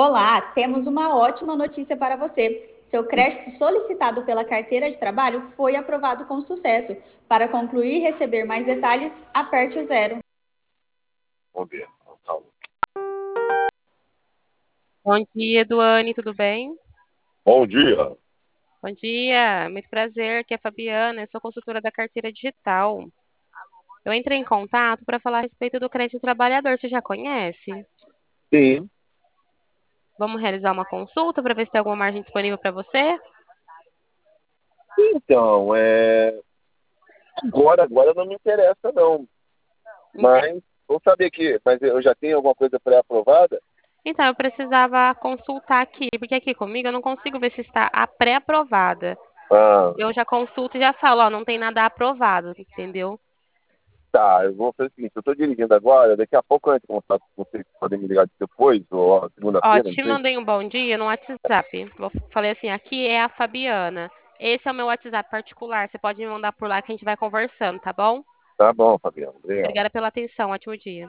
Olá, temos uma ótima notícia para você. Seu crédito solicitado pela carteira de trabalho foi aprovado com sucesso. Para concluir e receber mais detalhes, aperte o zero. Vamos ver. Calma. Bom dia, Eduane, tudo bem? Bom dia. Bom dia, muito prazer, aqui é a Fabiana, eu sou consultora da carteira digital. Eu entrei em contato para falar a respeito do crédito trabalhador, você já conhece? Sim. Vamos realizar uma consulta para ver se tem alguma margem disponível para você? Então, agora não me interessa, não. Ente- Mas vou saber mas eu já tenho alguma coisa pré-aprovada? Então, eu precisava consultar aqui, porque aqui comigo eu não consigo ver se está a pré-aprovada. Ah, Eu já consulto e já falo, ó, não tem nada aprovado, entendeu? tá. Eu vou fazer o seguinte, eu estou dirigindo agora, daqui a pouco eu entro em contato com vocês, podem me ligar depois, ou ó, Ó, segunda-feira, não te sei. mandei um bom dia no WhatsApp. Falei assim, aqui é a Fabiana. Esse é o meu WhatsApp particular. Você pode me mandar por lá que a gente vai conversando, tá bom? Tá bom, Fabiano. Obrigado. Obrigada pela atenção. Ótimo dia.